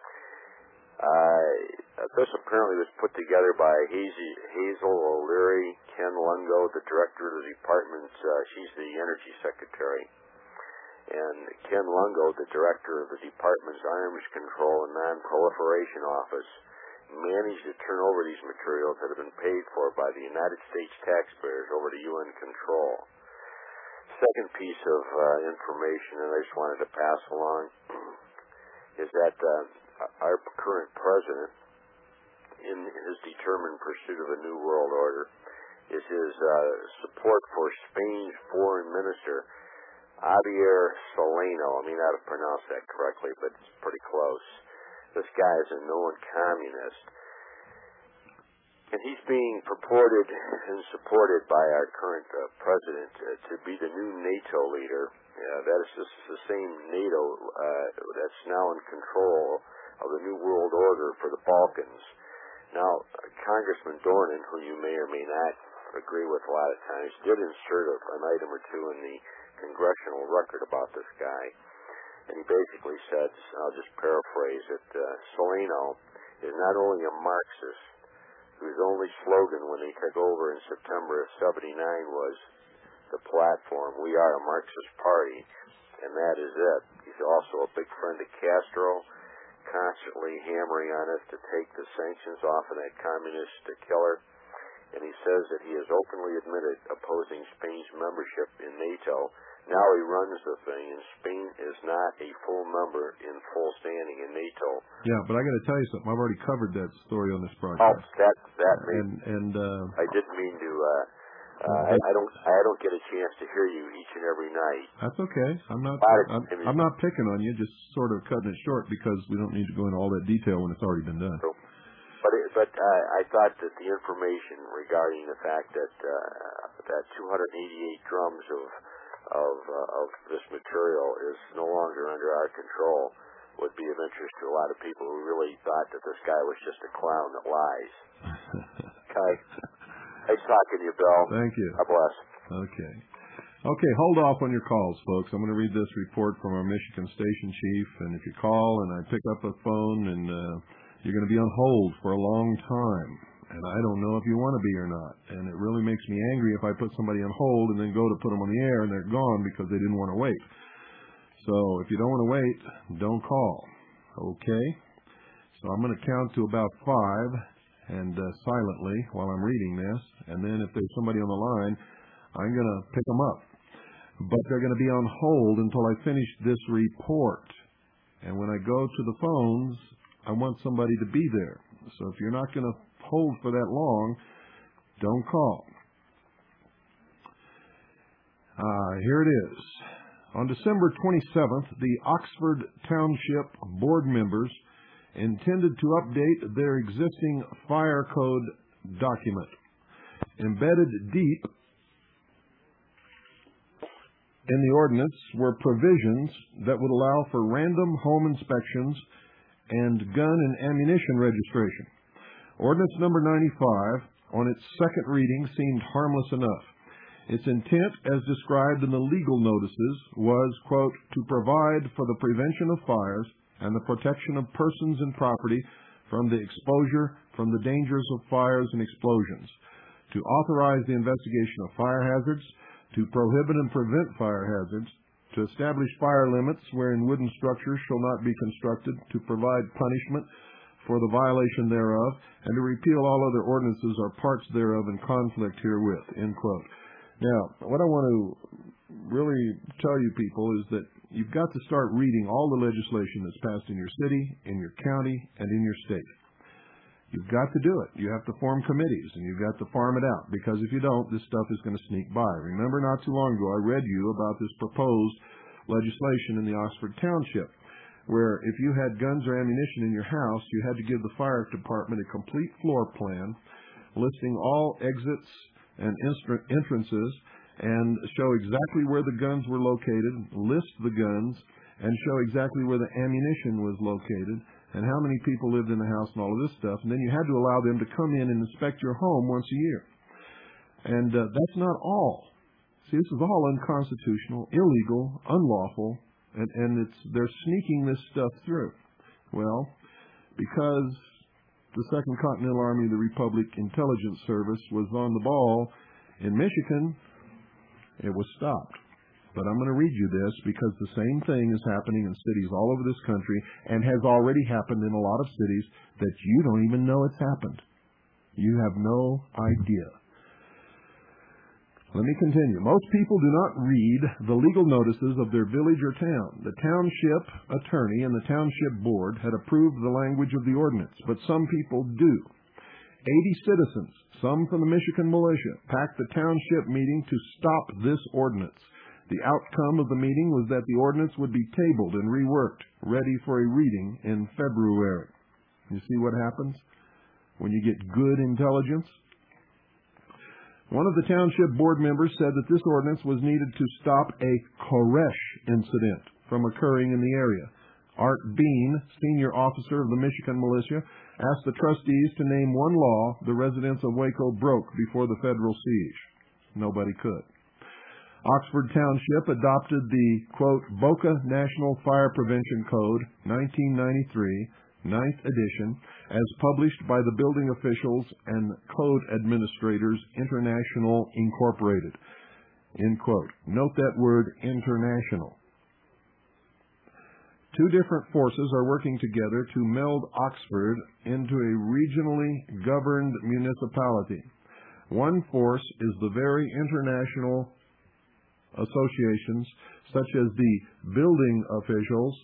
Uh, this apparently was put together by Hazy, Hazel O'Leary, Ken Lungo, the director of the department. Uh, she's the energy secretary. And Ken Lungo, the director of the department's Arms Control and Non-Proliferation Office, managed to turn over these materials that have been paid for by the United States taxpayers over to U N control. Second piece of uh, information that I just wanted to pass along is that uh, our current president, in his determined pursuit of a new world order, is his uh, support for Spain's foreign minister, Javier Solano. I may not have pronounced that correctly, but it's pretty close. This guy is a known communist. And he's being purported and supported by our current uh, president uh, to be the new NATO leader. Uh, that is just the same NATO uh, that's now in control of the New World Order for the Balkans. Now, uh, Congressman Dornan, who you may or may not agree with a lot of times, did insert a, an item or two in the congressional record about this guy. And he basically said, I'll just paraphrase it, uh, Solano is not only a Marxist, whose only slogan when he took over in September of seventy-nine was the platform, we are a Marxist party, and that is it. He's also a big friend of Castro, constantly hammering on us to take the sanctions off of that communist killer. And he says that he has openly admitted opposing Spain's membership in NATO. Now he runs the thing, and Spain is not a full member in full standing in NATO. Yeah, but I got to tell you something. I've already covered that story on this broadcast. Oh, that that and and uh, I didn't mean to. Uh, uh, I, I don't. I don't get a chance to hear you each and every night. That's okay. I'm not. I'm, I'm not picking on you. Just sort of cutting it short because we don't need to go into all that detail when it's already been done. So, But it, but uh, I thought that the information regarding the fact that uh, that two hundred eighty-eight drums of of uh, of this material is no longer under our control would be of interest to a lot of people who really thought that this guy was just a clown that lies. Okay. Nice talking to you, Bill. Thank you. God bless. Okay. Okay, hold off on your calls, folks. I'm going to read this report from our Michigan station chief, and if you call and I pick up the phone, and uh, you're going to be on hold for a long time, and I don't know if you want to be or not, and it really makes me angry if I put somebody on hold and then go to put them on the air and they're gone because they didn't want to wait. So if you don't want to wait, don't call, okay? So I'm going to count to about five, and uh, silently while I'm reading this, and then if there's somebody on the line, I'm going to pick them up. But they're going to be on hold until I finish this report. And when I go to the phones, I want somebody to be there. So if you're not going to hold for that long, don't call. Uh, here it is. On December twenty-seventh, the Oxford Township board members intended to update their existing fire code document. Embedded deep in the ordinance were provisions that would allow for random home inspections and gun and ammunition registration. Ordinance number ninety-five, on its second reading, seemed harmless enough. Its intent, as described in the legal notices, was, quote, to provide for the prevention of fires and the protection of persons and property from the exposure from the dangers of fires and explosions, to authorize the investigation of fire hazards, to prohibit and prevent fire hazards, to establish fire limits wherein wooden structures shall not be constructed, to provide punishment for the violation thereof, and to repeal all other ordinances or parts thereof in conflict herewith, end quote. Now, what I want to really tell you people is that you've got to start reading all the legislation that's passed in your city, in your county, and in your state. You've got to do it. You have to form committees, and you've got to farm it out, because if you don't, this stuff is going to sneak by. Remember, not too long ago, I read you about this proposed legislation in the Oxford Township, where if you had guns or ammunition in your house, you had to give the fire department a complete floor plan listing all exits and entrances and show exactly where the guns were located, list the guns, and show exactly where the ammunition was located, and how many people lived in the house and all of this stuff. And then you had to allow them to come in and inspect your home once a year. And uh, that's not all. See, this is all unconstitutional, illegal, unlawful, and, and it's they're sneaking this stuff through. Well, because the Second Continental Army, the Republic Intelligence Service, was on the ball in Michigan, it was stopped. But I'm going to read you this because the same thing is happening in cities all over this country and has already happened in a lot of cities that you don't even know it's happened. You have no idea. Let me continue. Most people do not read the legal notices of their village or town. The township attorney and the township board had approved the language of the ordinance, but some people do. Eighty citizens, some from the Michigan militia, packed the township meeting to stop this ordinance. The outcome of the meeting was that the ordinance would be tabled and reworked, ready for a reading in February. You see what happens when you get good intelligence? One of the township board members said that this ordinance was needed to stop a Koresh incident from occurring in the area. Art Bean, senior officer of the Michigan militia, asked the trustees to name one law the residents of Waco broke before the federal siege. Nobody could. Oxford Township adopted the, quote, Boca National Fire Prevention Code, nineteen ninety-three, ninth edition, as published by the Building Officials and Code Administrators International Incorporated, end quote. Note that word, international. Two different forces are working together to meld Oxford into a regionally governed municipality. One force is the very international associations, such as the Building Officials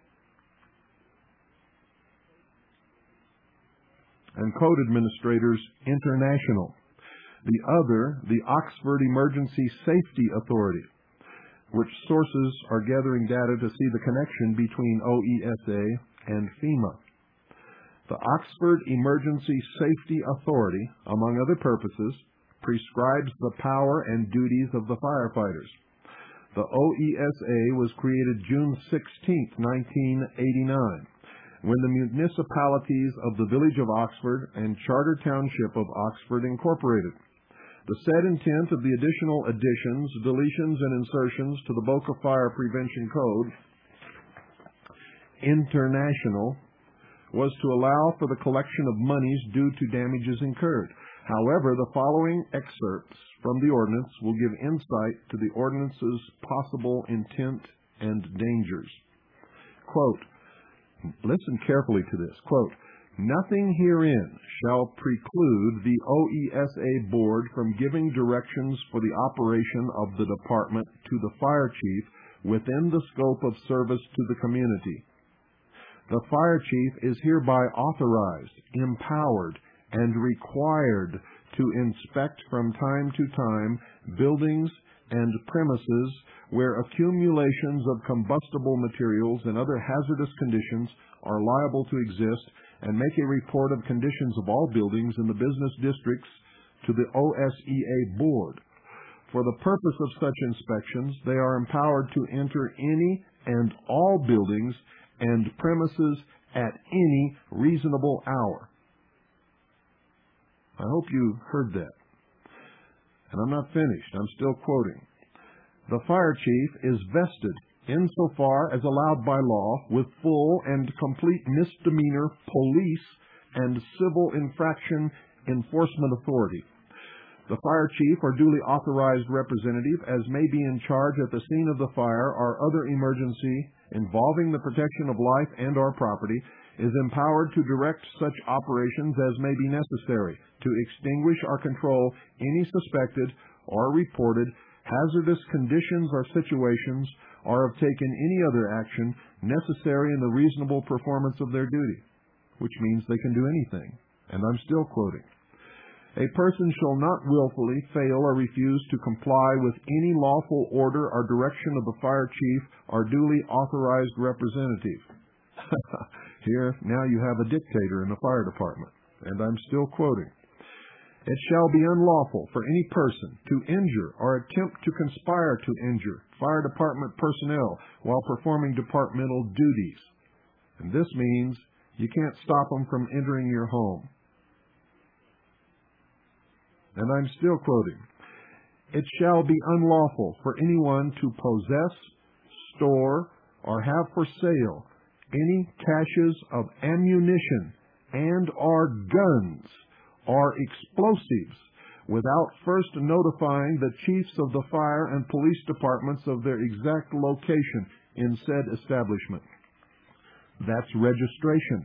and Code Administrators International. The other, the Oxford Emergency Safety Authority, which sources are gathering data to see the connection between O E S A and FEMA. The Oxford Emergency Safety Authority, among other purposes, prescribes the power and duties of the firefighters. The O E S A was created June sixteenth, nineteen eighty-nine, when the municipalities of the Village of Oxford and Charter Township of Oxford incorporated. The said intent of the additional additions, deletions, and insertions to the Boca Fire Prevention Code International was to allow for the collection of monies due to damages incurred. However, the following excerpts from the ordinance will give insight to the ordinance's possible intent and dangers. Quote, listen carefully to this. Quote, nothing herein shall preclude the O E S A Board from giving directions for the operation of the department to the fire chief within the scope of service to the community. The fire chief is hereby authorized, empowered, and required to inspect from time to time buildings and premises where accumulations of combustible materials and other hazardous conditions are liable to exist, and make a report of conditions of all buildings in the business districts to the O S E A Board. For the purpose of such inspections, they are empowered to enter any and all buildings and premises at any reasonable hour. I hope you heard that. And I'm not finished. I'm still quoting. The fire chief is vested insofar as allowed by law with full and complete misdemeanor police and civil infraction enforcement authority. The fire chief or duly authorized representative, as may be in charge at the scene of the fire or other emergency involving the protection of life and or property, is empowered to direct such operations as may be necessary to extinguish or control any suspected or reported hazardous conditions or situations, or have taken any other action necessary in the reasonable performance of their duty, which means they can do anything. And I'm still quoting. A person shall not willfully fail or refuse to comply with any lawful order or direction of the fire chief or duly authorized representative. Here, now you have a dictator in the fire department. And I'm still quoting. It shall be unlawful for any person to injure or attempt to conspire to injure fire department personnel while performing departmental duties. And this means you can't stop them from entering your home. And I'm still quoting. It shall be unlawful for anyone to possess, store, or have for sale any caches of ammunition and or guns or explosives without first notifying the chiefs of the fire and police departments of their exact location in said establishment. That's registration.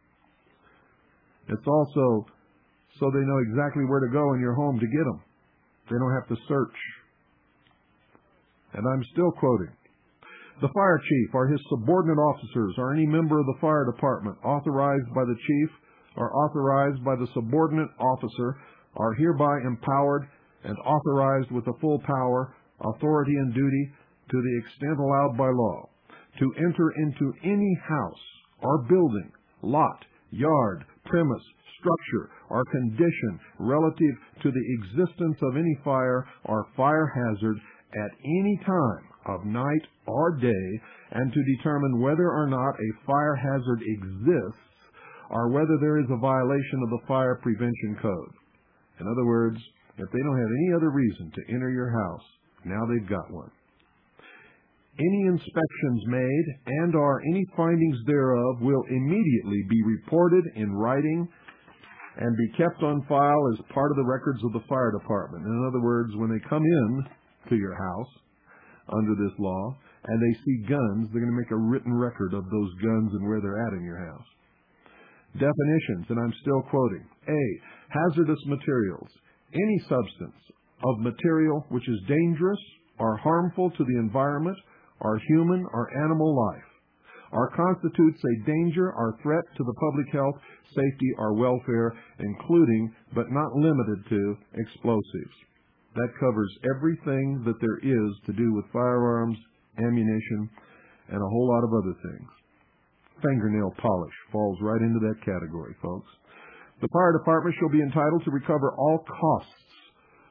It's also so they know exactly where to go in your home to get them. They don't have to search. And I'm still quoting. The fire chief or his subordinate officers or any member of the fire department authorized by the chief or authorized by the subordinate officer are hereby empowered and authorized with the full power, authority, and duty to the extent allowed by law to enter into any house or building, lot, yard, premise, structure, or condition relative to the existence of any fire or fire hazard at any time of night or day, and to determine whether or not a fire hazard exists or whether there is a violation of the Fire Prevention Code. In other words, if they don't have any other reason to enter your house, now they've got one. Any inspections made and or any findings thereof will immediately be reported in writing and be kept on file as part of the records of the fire department. In other words, when they come in to your house under this law and they see guns, they're going to make a written record of those guns and where they're at in your house. Definitions, and I'm still quoting. A, hazardous materials. Any substance of material which is dangerous or harmful to the environment or human or animal life, or constitutes a danger or threat to the public health, safety, or welfare, including, but not limited to, explosives. That covers everything that there is to do with firearms, ammunition, and a whole lot of other things. Fingernail polish falls right into that category, folks. The fire department shall be entitled to recover all costs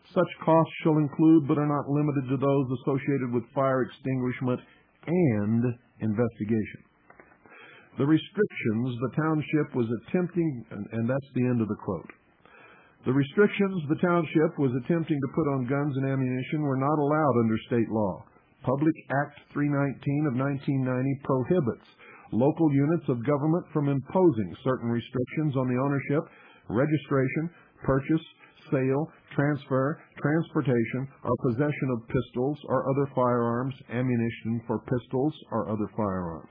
Such costs shall include, but are not limited to, those associated with fire extinguishment and investigation. The restrictions the township was attempting, and, and that's the end of the quote. The restrictions the township was attempting to put on guns and ammunition were not allowed under state law. Public Act three nineteen of nineteen ninety prohibits local units of government from imposing certain restrictions on the ownership, registration, purchase, sale, transfer, transportation, or possession of pistols or other firearms, ammunition for pistols or other firearms.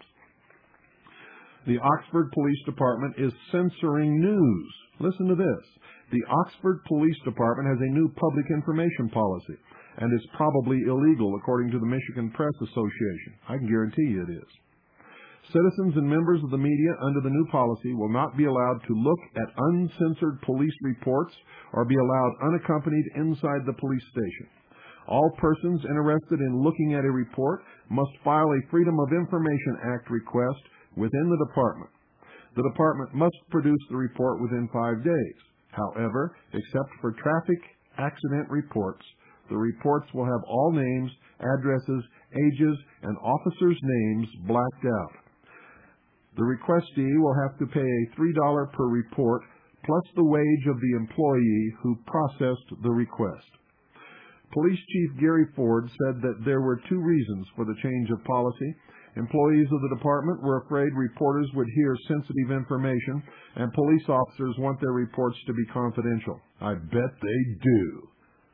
The Oxford Police Department is censoring news. Listen to this. The Oxford Police Department has a new public information policy, and it's probably illegal according to the Michigan Press Association. I can guarantee you it is. Citizens and members of the media under the new policy will not be allowed to look at uncensored police reports or be allowed unaccompanied inside the police station. All persons interested in looking at a report must file a Freedom of Information Act request within the department. The department must produce the report within five days. However, except for traffic accident reports, the reports will have all names, addresses, ages, and officers' names blacked out. The requestee will have to pay a three dollars per report plus the wage of the employee who processed the request. Police Chief Gary Ford said that there were two reasons for the change of policy. Employees of the department were afraid reporters would hear sensitive information, and police officers want their reports to be confidential. I bet they do.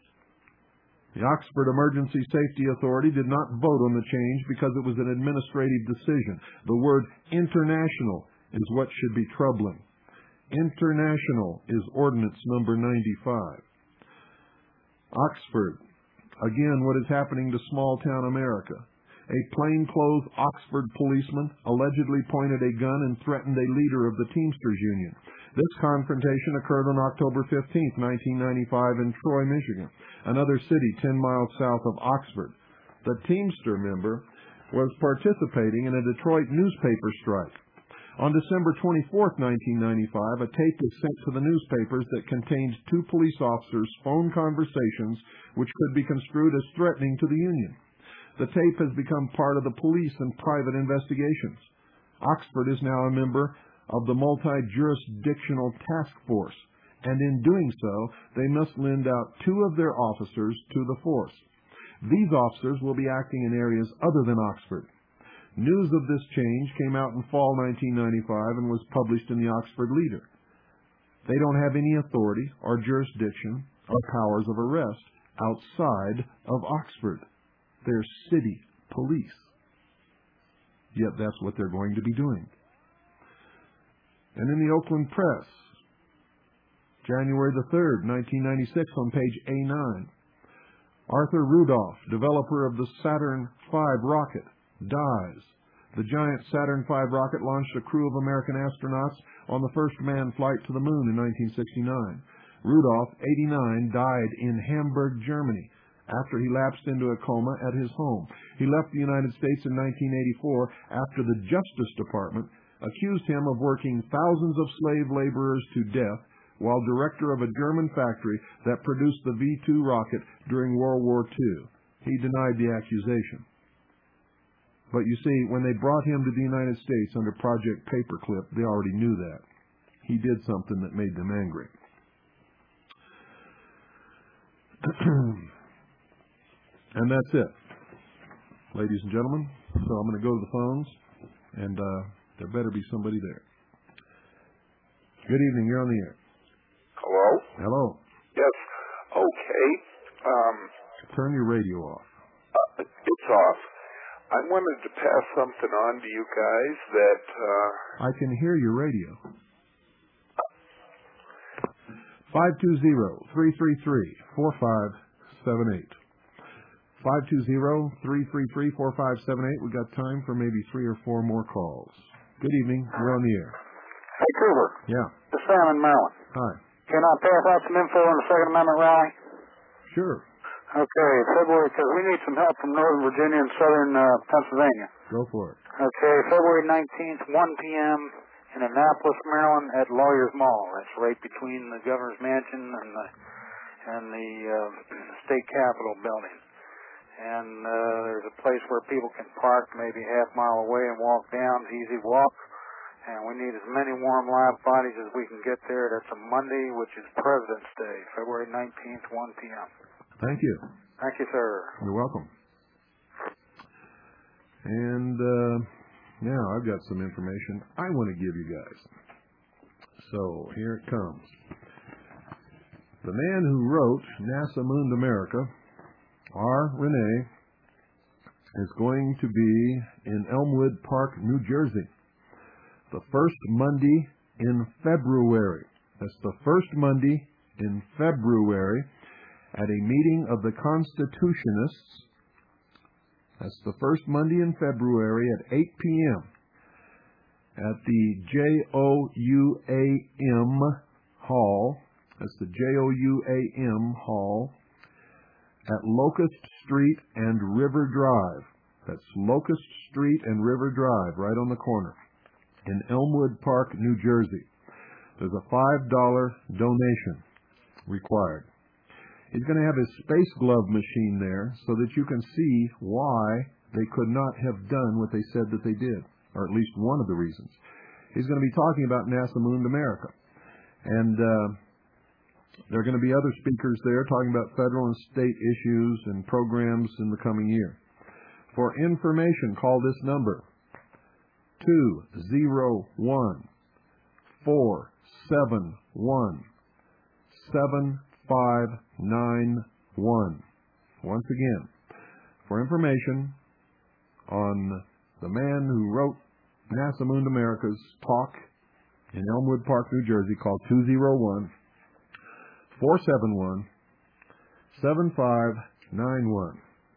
The Oxford Emergency Safety Authority did not vote on the change because it was an administrative decision. The word international is what should be troubling. International is ordinance number ninety-five. Oxford. Again, what is happening to small-town America? A plainclothes Oxford policeman allegedly pointed a gun and threatened a leader of the Teamsters Union. This confrontation occurred on October fifteenth, nineteen ninety-five in Troy, Michigan, another city ten miles south of Oxford. The Teamster member was participating in a Detroit newspaper strike. On December twenty-fourth, nineteen ninety-five, a tape was sent to the newspapers that contained two police officers' phone conversations which could be construed as threatening to the Union. The tape has become part of the police and private investigations. Oxford is now a member of the multi-jurisdictional task force, and in doing so, they must lend out two of their officers to the force. These officers will be acting in areas other than Oxford. News of this change came out in fall nineteen ninety-five and was published in the Oxford Leader. They don't have any authority or jurisdiction or powers of arrest outside of Oxford. They're city police. Yet that's what they're going to be doing. And in the Oakland Press, January the third, nineteen ninety-six, on page A nine, Arthur Rudolph, developer of the Saturn five rocket, dies. The giant Saturn five rocket launched a crew of American astronauts on the first manned flight to the moon in nineteen sixty-nine. Rudolph, eighty-nine, died in Hamburg, Germany, after he lapsed into a coma at his home. He left the United States in nineteen eighty-four after the Justice Department accused him of working thousands of slave laborers to death while director of a German factory that produced the V two rocket during World War Two. He denied the accusation. But you see, when they brought him to the United States under Project Paperclip, they already knew that. He did something that made them angry. And that's it, ladies and gentlemen. So I'm going to go to the phones, and uh, there better be somebody there. Good evening. You're on the air. Hello? Hello. Yes. Okay. Um, Turn your radio off. Uh, it's off. I wanted to pass something on to you guys that... Uh, I can hear your radio. five two zero, three three three, four five seven eight. five two zero, three three three, four five seven eight. We've got time for maybe three or four more calls. Good evening. You're on the air. Hey, Cooper. Yeah. This is Sam in Maryland. Hi. Can I pass out some info on the Second Amendment rally? Sure. Okay, February, because we need some help from Northern Virginia and Southern uh, Pennsylvania. Go for it. Okay, February nineteenth, one p.m. in Annapolis, Maryland, at Lawyers Mall. That's right between the Governor's Mansion and the in the uh, state capitol building. And uh, there's a place where people can park maybe half mile away and walk down. It's easy walk. And we need as many warm live bodies as we can get there. That's a Monday, which is President's Day, February nineteenth, one p.m. Thank you. Thank you, sir. You're welcome. And uh, now I've got some information I want to give you guys. So here it comes. The man who wrote NASA Moon to America, R. Renee, is going to be in Elmwood Park, New Jersey, the first Monday in February. That's the first Monday in February at a meeting of the Constitutionists. That's the first Monday in February at eight p.m. at the J O U A M Hall. That's the J O U A M Hall at Locust Street and River Drive. That's Locust Street and River Drive, right on the corner, in Elmwood Park, New Jersey. There's a five dollar donation required. He's going to have his space glove machine there so that you can see why they could not have done what they said that they did, or at least one of the reasons. He's going to be talking about NASA Moon to America. And uh, there are going to be other speakers there talking about federal and state issues and programs in the coming year. For information, call this number, two zero one, four seven one, seven five nine one. Once again, for information on the man who wrote NASA Moon to America's talk in Elmwood Park, New Jersey, call two zero one, four seven one, seven five nine one.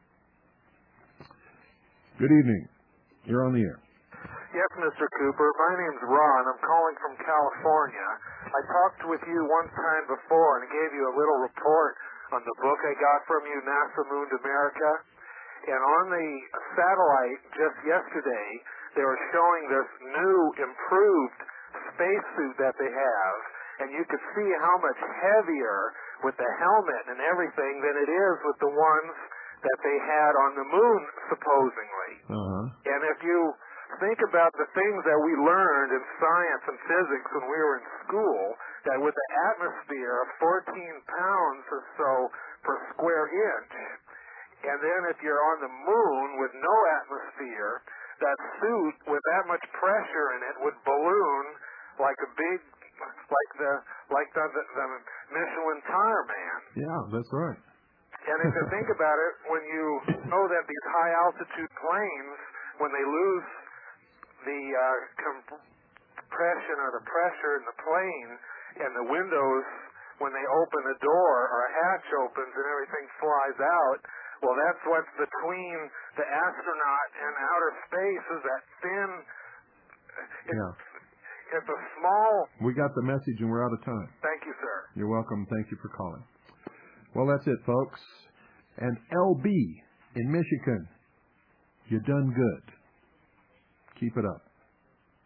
Good evening. You're on the air. Yes, Mister Cooper. My name's Ron. I'm calling from California. I talked with you one time before and gave you a little report on the book I got from you, NASA Moon to America. And on the satellite just yesterday, they were showing this new, improved spacesuit that they have. And you could see how much heavier with the helmet and everything than it is with the ones that they had on the moon, supposedly. Uh-huh. And if you think about the things that we learned in science and physics when we were in school, that with the atmosphere of fourteen pounds or so per square inch, and then if you're on the moon with no atmosphere, that suit with that much pressure in it would balloon like a big, like the like the, the, the Michelin tire man. Yeah, that's right. And if you think about it, when you know that these high altitude planes, when they lose the uh, compression or the pressure in the plane, and the windows, when they open a door or a hatch opens and everything flies out, well, that's what's between the astronaut and outer space is that thin. It's, yeah. It's a small. We got the message and we're out of time. Thank you, sir. You're welcome. Thank you for calling. Well, that's it, folks. And L B in Michigan, you done good. Keep it up.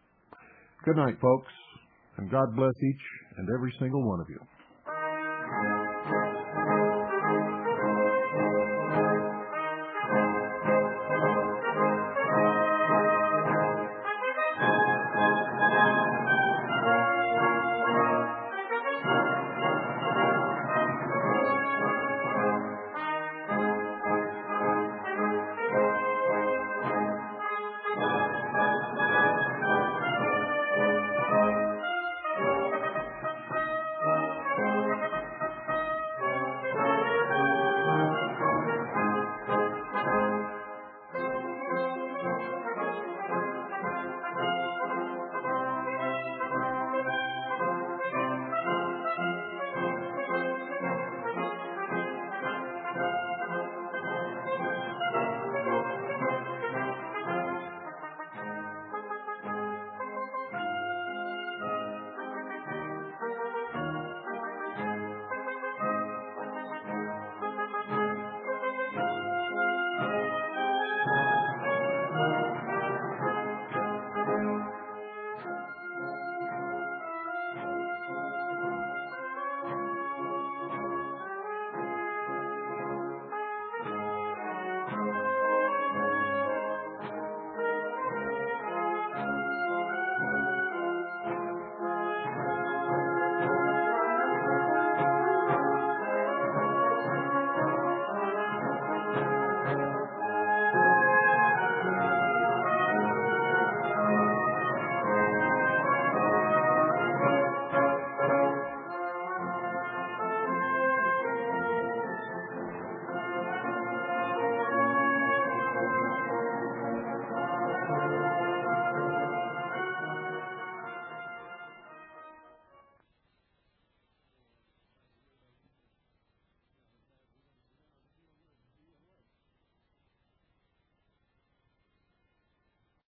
Good night, folks, and God bless each and every single one of you.